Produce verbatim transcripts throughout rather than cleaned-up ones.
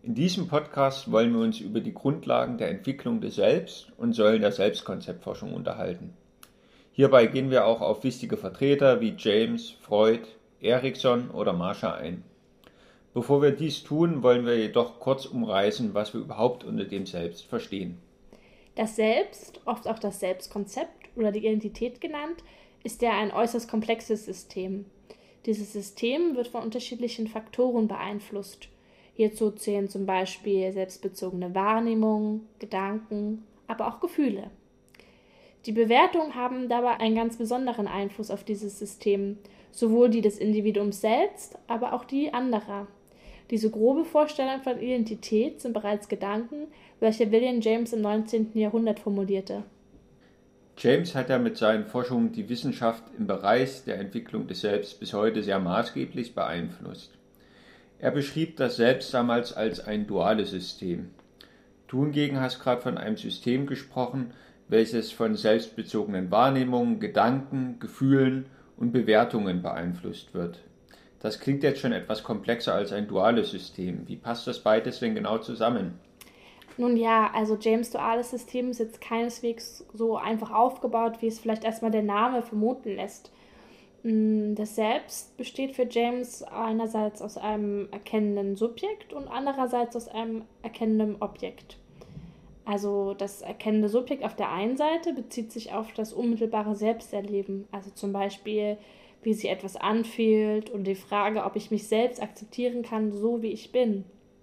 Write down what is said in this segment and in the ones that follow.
In diesem Podcast wollen wir uns über die Grundlagen der Entwicklung des Selbst und Säulen der Selbstkonzeptforschung unterhalten. Hierbei gehen wir auch auf wichtige Vertreter wie James, Freud, Erikson oder Marsha ein. Bevor wir dies tun, wollen wir jedoch kurz umreißen, was wir überhaupt unter dem Selbst verstehen. Das Selbst, oft auch das Selbstkonzept oder die Identität genannt, ist ja ein äußerst komplexes System. Dieses System wird von unterschiedlichen Faktoren beeinflusst. Hierzu zählen zum Beispiel selbstbezogene Wahrnehmungen, Gedanken, aber auch Gefühle. Die Bewertungen haben dabei einen ganz besonderen Einfluss auf dieses System, sowohl die des Individuums selbst, aber auch die anderer. Diese grobe Vorstellung von Identität sind bereits Gedanken, welche William James im neunzehnten Jahrhundert formulierte. James hat ja mit seinen Forschungen die Wissenschaft im Bereich der Entwicklung des Selbst bis heute sehr maßgeblich beeinflusst. Er beschrieb das Selbst damals als ein duales System. Du hingegen hast gerade von einem System gesprochen, welches von selbstbezogenen Wahrnehmungen, Gedanken, Gefühlen und Bewertungen beeinflusst wird. Das klingt jetzt schon etwas komplexer als ein duales System. Wie passt das beides denn genau zusammen? Nun ja, also James' duales System ist jetzt keineswegs so einfach aufgebaut, wie es vielleicht erstmal der Name vermuten lässt. Das Selbst besteht für James einerseits aus einem erkennenden Subjekt und andererseits aus einem erkennenden Objekt. Also das erkennende Subjekt auf der einen Seite bezieht sich auf das unmittelbare Selbsterleben, also zum Beispiel, wie sich etwas anfühlt und die Frage, ob ich mich selbst akzeptieren kann, so wie ich bin.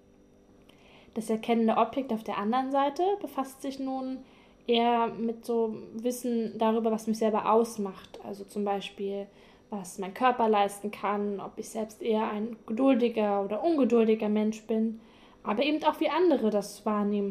Das erkennende Objekt auf der anderen Seite befasst sich nun eher mit so Wissen darüber, was mich selber ausmacht, also zum Beispiel, was mein Körper leisten kann, ob ich selbst eher ein geduldiger oder ungeduldiger Mensch bin, aber eben auch wie andere das wahrnehmen.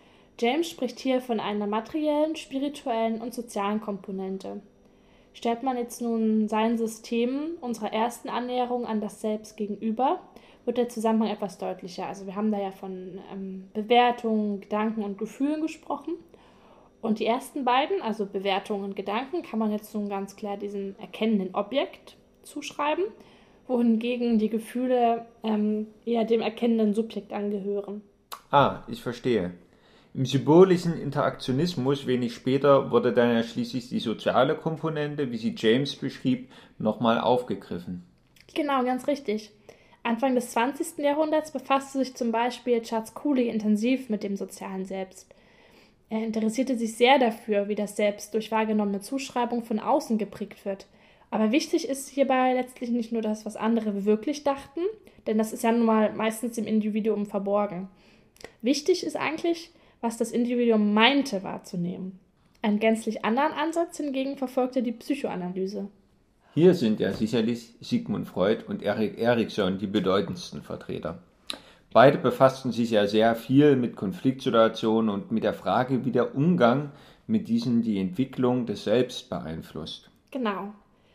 James spricht hier von einer materiellen, spirituellen und sozialen Komponente. Stellt man jetzt nun sein System unserer ersten Annäherung an das Selbst gegenüber, wird der Zusammenhang etwas deutlicher. Also wir haben da ja von ähm, Bewertungen, Gedanken und Gefühlen gesprochen. Und die ersten beiden, also Bewertungen und Gedanken, kann man jetzt nun ganz klar diesem erkennenden Objekt zuschreiben, wohingegen die Gefühle ähm, eher dem erkennenden Subjekt angehören. Ah, ich verstehe. Im symbolischen Interaktionismus wenig später wurde dann ja schließlich die soziale Komponente, wie sie James beschrieb, nochmal aufgegriffen. Genau, ganz richtig. Anfang des zwanzigsten Jahrhunderts befasste sich zum Beispiel Charles Cooley intensiv mit dem sozialen Selbst. Er interessierte sich sehr dafür, wie das Selbst durch wahrgenommene Zuschreibung von außen geprägt wird. Aber wichtig ist hierbei letztlich nicht nur das, was andere wirklich dachten, denn das ist ja nun mal meistens dem Individuum verborgen. Wichtig ist eigentlich, was das Individuum meinte wahrzunehmen. Einen gänzlich anderen Ansatz hingegen verfolgte die Psychoanalyse. Hier sind ja sicherlich Sigmund Freud und Erik Erikson die bedeutendsten Vertreter. Beide befassten sich ja sehr viel mit Konfliktsituationen und mit der Frage, wie der Umgang mit diesen die Entwicklung des Selbst beeinflusst. Genau.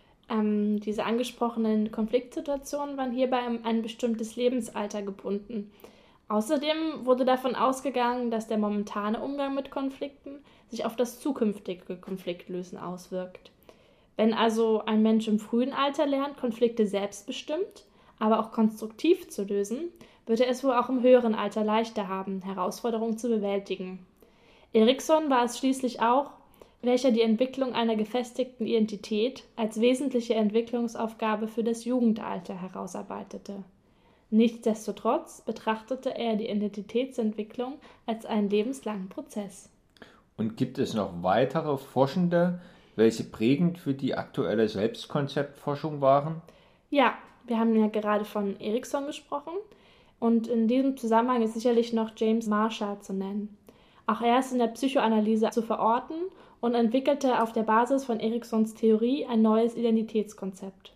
Ähm, diese angesprochenen Konfliktsituationen waren hierbei an ein bestimmtes Lebensalter gebunden. Außerdem wurde davon ausgegangen, dass der momentane Umgang mit Konflikten sich auf das zukünftige Konfliktlösen auswirkt. Wenn also ein Mensch im frühen Alter lernt, Konflikte selbstbestimmt, aber auch konstruktiv zu lösen, wird er es wohl auch im höheren Alter leichter haben, Herausforderungen zu bewältigen. Erikson war es schließlich auch, welcher die Entwicklung einer gefestigten Identität als wesentliche Entwicklungsaufgabe für das Jugendalter herausarbeitete. Nichtsdestotrotz betrachtete er die Identitätsentwicklung als einen lebenslangen Prozess. Und gibt es noch weitere Forschende, welche prägend für die aktuelle Selbstkonzeptforschung waren? Ja, wir haben ja gerade von Erikson gesprochen und in diesem Zusammenhang ist sicherlich noch James Marsha zu nennen. Auch er ist in der Psychoanalyse zu verorten und entwickelte auf der Basis von Eriksons Theorie ein neues Identitätskonzept.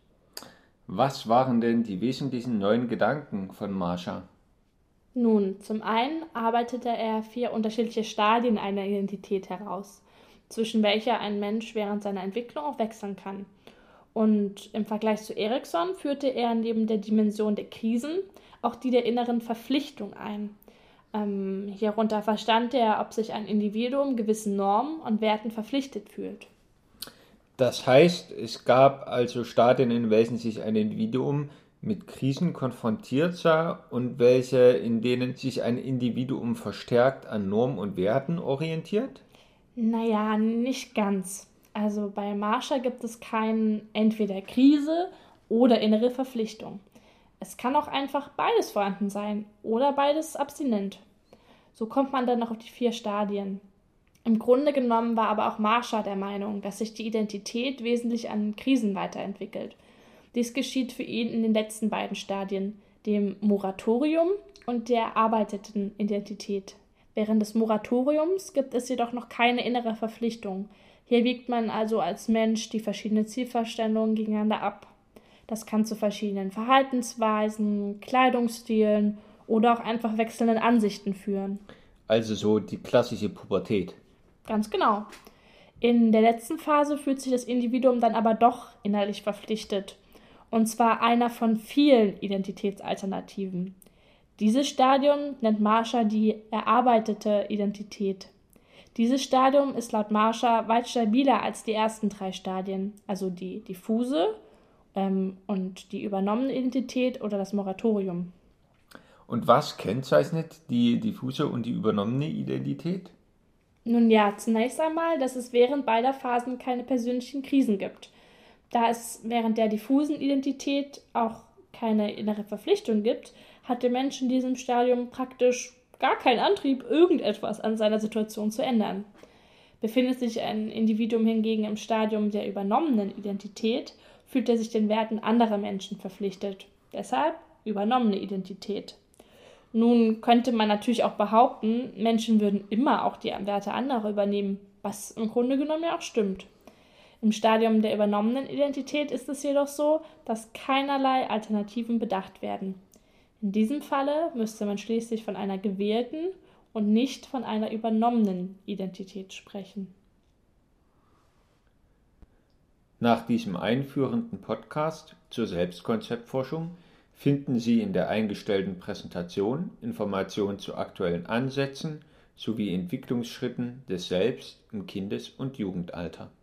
Was waren denn die wesentlichen neuen Gedanken von Marsha? Nun, zum einen arbeitete er vier unterschiedliche Stadien einer Identität heraus, zwischen welcher ein Mensch während seiner Entwicklung auch wechseln kann. Und im Vergleich zu Erikson führte er neben der Dimension der Krisen auch die der inneren Verpflichtung ein. Ähm, hierunter verstand er, ob sich ein Individuum gewissen Normen und Werten verpflichtet fühlt. Das heißt, es gab also Stadien, in welchen sich ein Individuum mit Krisen konfrontiert sah und welche, in denen sich ein Individuum verstärkt an Normen und Werten orientiert? Naja, nicht ganz. Also bei Marsha gibt es kein entweder Krise oder innere Verpflichtung. Es kann auch einfach beides vorhanden sein oder beides abstinent. So kommt man dann noch auf die vier Stadien. Im Grunde genommen war aber auch Marsha der Meinung, dass sich die Identität wesentlich an Krisen weiterentwickelt. Dies geschieht für ihn in den letzten beiden Stadien, dem Moratorium und der erarbeiteten Identität. Während des Moratoriums gibt es jedoch noch keine innere Verpflichtung. Hier wiegt man also als Mensch die verschiedenen Zielvorstellungen gegeneinander ab. Das kann zu verschiedenen Verhaltensweisen, Kleidungsstilen oder auch einfach wechselnden Ansichten führen. Also so die klassische Pubertät. Ganz genau. In der letzten Phase fühlt sich das Individuum dann aber doch innerlich verpflichtet. Und zwar einer von vielen Identitätsalternativen. Dieses Stadium nennt Marsha die erarbeitete Identität. Dieses Stadium ist laut Marsha weit stabiler als die ersten drei Stadien, also die diffuse ähm, und die übernommene Identität oder das Moratorium. Und was kennzeichnet die diffuse und die übernommene Identität? Nun ja, zunächst einmal, dass es während beider Phasen keine persönlichen Krisen gibt. Da es während der diffusen Identität auch keine innere Verpflichtung gibt, hat der Mensch in diesem Stadium praktisch gar keinen Antrieb, irgendetwas an seiner Situation zu ändern. Befindet sich ein Individuum hingegen im Stadium der übernommenen Identität, fühlt er sich den Werten anderer Menschen verpflichtet. Deshalb übernommene Identität. Nun könnte man natürlich auch behaupten, Menschen würden immer auch die Werte anderer übernehmen, was im Grunde genommen ja auch stimmt. Im Stadium der übernommenen Identität ist es jedoch so, dass keinerlei Alternativen bedacht werden. In diesem Falle müsste man schließlich von einer gewählten und nicht von einer übernommenen Identität sprechen. Nach diesem einführenden Podcast zur Selbstkonzeptforschung finden Sie in der eingestellten Präsentation Informationen zu aktuellen Ansätzen sowie Entwicklungsschritten des Selbst im Kindes- und Jugendalter.